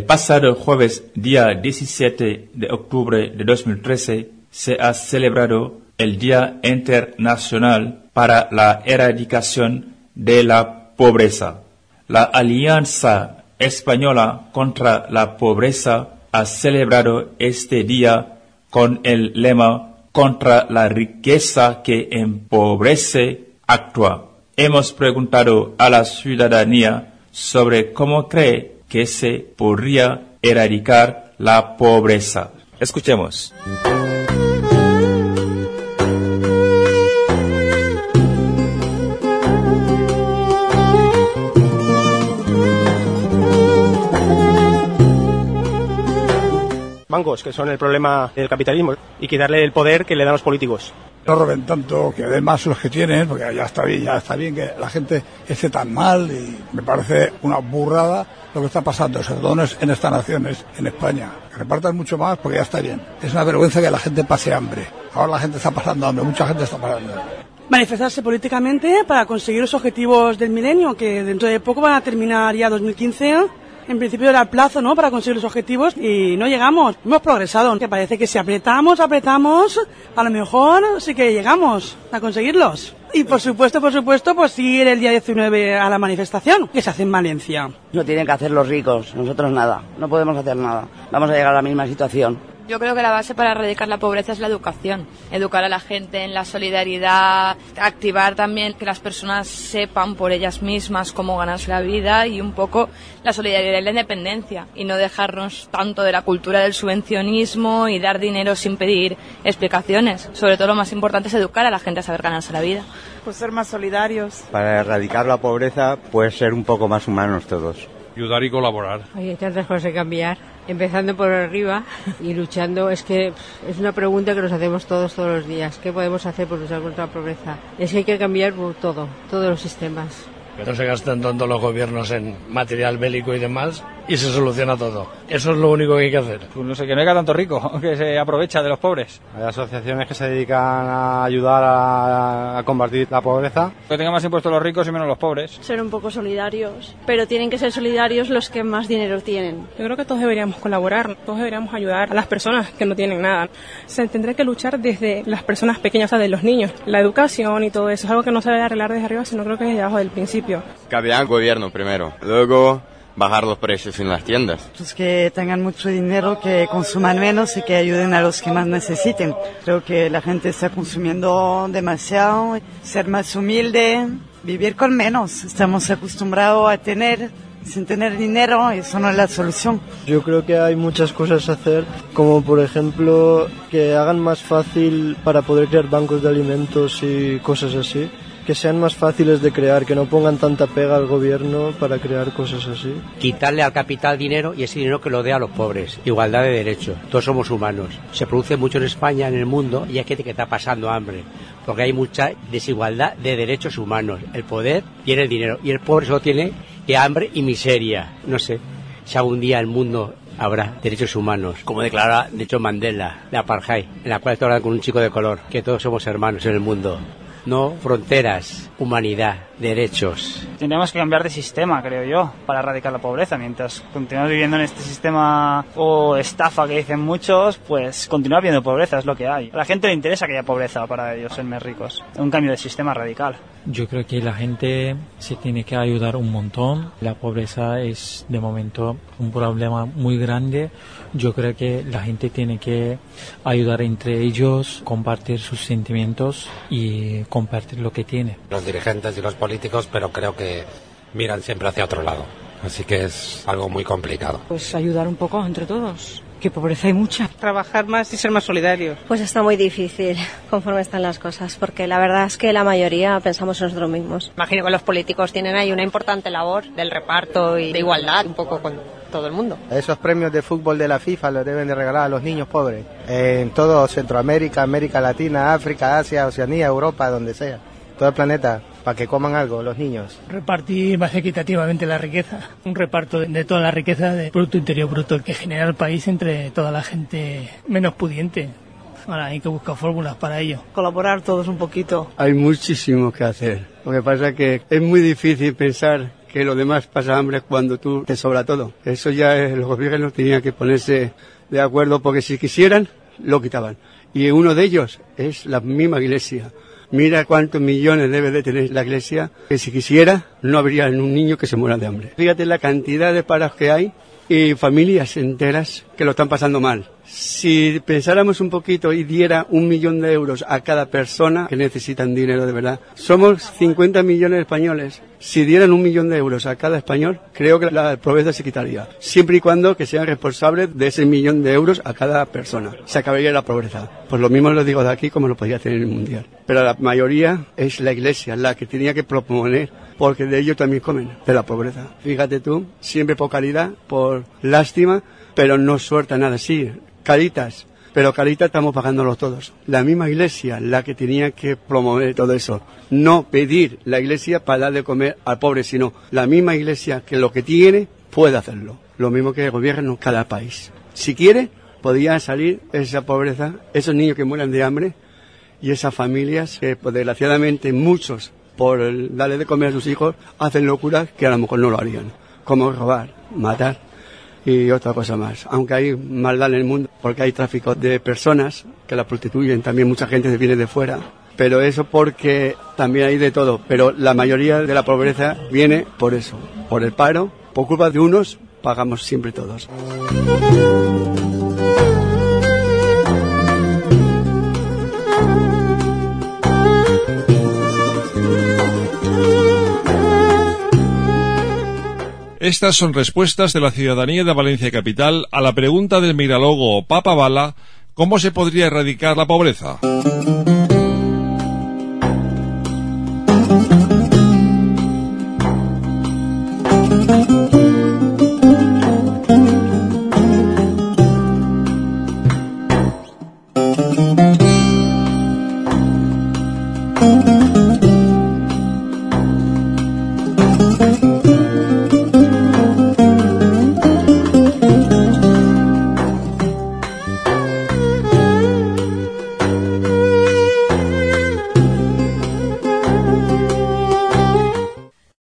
El pasado jueves, día 17 de octubre de 2013, se ha celebrado el Día Internacional para la Erradicación de la Pobreza. La Alianza Española contra la Pobreza ha celebrado este día con el lema "Contra la riqueza que empobrece, actúa". Hemos preguntado a la ciudadanía sobre cómo cree que se podría erradicar la pobreza. Escuchemos. Bancos, que son el problema del capitalismo, y quitarle el poder que le dan los políticos. No roben tanto, que den más los que tienen, porque ya está bien que la gente esté tan mal, y me parece una burrada lo que está pasando, sobre todo en estas naciones, en España. Que repartan mucho más porque ya está bien. Es una vergüenza que la gente pase hambre. Ahora la gente está pasando hambre, mucha gente está pasando hambre. Manifestarse políticamente para conseguir los objetivos del milenio, que dentro de poco van a terminar ya 2015. En principio era el plazo, ¿no?, para conseguir los objetivos y no llegamos. Hemos progresado, que parece que si apretamos, a lo mejor sí que llegamos a conseguirlos. Y por supuesto, pues ir el día 19 a la manifestación que se hace en Valencia. No tienen que hacer los ricos, nosotros nada, no podemos hacer nada. Vamos a llegar a la misma situación. Yo creo que la base para erradicar la pobreza es la educación. Educar a la gente en la solidaridad, activar también que las personas sepan por ellas mismas cómo ganarse la vida y un poco la solidaridad y la independencia. Y no dejarnos tanto de la cultura del subvencionismo y dar dinero sin pedir explicaciones. Sobre todo lo más importante es educar a la gente a saber ganarse la vida. Pues ser más solidarios. Para erradicar la pobreza, pues ser un poco más humanos todos. Ayudar y colaborar. Hay tantas cosas que cambiar, empezando por arriba y luchando. Es que es una pregunta que nos hacemos todos los días. ¿Qué podemos hacer por luchar contra la pobreza? Es que hay que cambiar por todos los sistemas. Que no se gasten tanto los gobiernos en material bélico y demás y se soluciona todo. Eso es lo único que hay que hacer. Pues no sé, que no haya tanto rico que se aprovecha de los pobres. Hay asociaciones que se dedican a ayudar a combatir la pobreza. Que tengan más impuestos los ricos y menos los pobres. Ser un poco solidarios, pero tienen que ser solidarios los que más dinero tienen. Yo creo que todos deberíamos colaborar, todos deberíamos ayudar a las personas que no tienen nada. Se tendrá que luchar desde las personas pequeñas, o sea, de los niños. La educación y todo eso es algo que no se debe arreglar desde arriba, sino creo que desde abajo del principio. Cambiar el gobierno primero, luego bajar los precios en las tiendas. Pues que tengan mucho dinero, que consuman menos y que ayuden a los que más necesiten. Creo que la gente está consumiendo demasiado, ser más humilde, vivir con menos. Estamos acostumbrados a tener sin tener dinero, eso no es la solución. Yo creo que hay muchas cosas a hacer, como por ejemplo que hagan más fácil para poder crear bancos de alimentos y cosas así. Que sean más fáciles de crear, que no pongan tanta pega al gobierno para crear cosas así. Quitarle al capital dinero y ese dinero que lo dé a los pobres. Igualdad de derechos. Todos somos humanos. Se produce mucho en España, en el mundo, y hay gente que está pasando hambre. Porque hay mucha desigualdad de derechos humanos. El poder tiene el dinero y el pobre solo tiene que hambre y miseria. No sé, si algún día el mundo habrá derechos humanos, como declara Nelson Mandela, de apartheid, en la cual estoy hablando con un chico de color, que todos somos hermanos en el mundo. No fronteras, humanidad, derechos. Tendríamos que cambiar de sistema, creo yo, para erradicar la pobreza. Mientras continuamos viviendo en este sistema o estafa que dicen muchos, pues continúa habiendo pobreza, es lo que hay. A la gente le interesa que haya pobreza para ellos ser más ricos. Un cambio de sistema radical. Yo creo que la gente se tiene que ayudar un montón. La pobreza es de momento un problema muy grande. Yo creo que la gente tiene que ayudar entre ellos, compartir sus sentimientos y compartir lo que tiene. Los dirigentes y los políticos, pero creo que miran siempre hacia otro lado. Así que es algo muy complicado. Pues ayudar un poco entre todos. Que pobreza hay mucha. Trabajar más y ser más solidarios. Pues está muy difícil conforme están las cosas, porque la verdad es que la mayoría pensamos en nosotros mismos. Imagino que los políticos tienen ahí una importante labor del reparto y de igualdad un poco con todo el mundo. Esos premios de fútbol de la FIFA los deben de regalar a los niños pobres. En todo Centroamérica, América Latina, África, Asia, Oceanía, Europa, donde sea. Todo el planeta. Para que coman algo los niños. Repartir más equitativamente la riqueza, un reparto de toda la riqueza de Producto Interior Bruto que genera el país entre toda la gente menos pudiente. Ahora hay que buscar fórmulas para ello. Colaborar todos un poquito. Hay muchísimo que hacer. Lo que pasa es que es muy difícil pensar que los demás pasan hambre cuando tú te sobra todo. Eso ya los gobiernos tenían que ponerse de acuerdo, porque si quisieran, lo quitaban. Y uno de ellos es la misma Iglesia. Mira cuántos millones debe de tener la Iglesia, que si quisiera, no habría un niño que se muera de hambre. Fíjate la cantidad de paros que hay y familias enteras que lo están pasando mal. Si pensáramos un poquito y diera 1 millón de euros a cada persona que necesitan dinero de verdad. Somos 50 millones de españoles. Si dieran 1 millón de euros a cada español, creo que la pobreza se quitaría. Siempre y cuando que sean responsables de ese 1 millón de euros a cada persona. Se acabaría la pobreza. Pues lo mismo lo digo de aquí como lo podría hacer en el mundial. Pero la mayoría es la Iglesia la que tenía que proponer, porque de ellos también comen, de la pobreza. Fíjate tú, siempre por caridad, por lástima, pero no suelta nada así. Caritas, pero Caritas estamos pagándolo todos. La misma Iglesia la que tenía que promover todo eso. No pedir la Iglesia para darle de comer al pobre, sino la misma Iglesia que lo que tiene puede hacerlo. Lo mismo que el gobierno cada país. Si quiere, podría salir esa pobreza, esos niños que mueran de hambre y esas familias que, pues, desgraciadamente, muchos, por darle de comer a sus hijos, hacen locuras que a lo mejor no lo harían. Como robar, matar y otra cosa más. Aunque hay maldad en el mundo, porque hay tráfico de personas que la prostituyen, también mucha gente viene de fuera, pero eso porque también hay de todo, pero la mayoría de la pobreza viene por eso, por el paro, por culpa de unos, pagamos siempre todos. Estas son respuestas de la ciudadanía de Valencia Capital a la pregunta del miralogo Papa Bala: ¿cómo se podría erradicar la pobreza?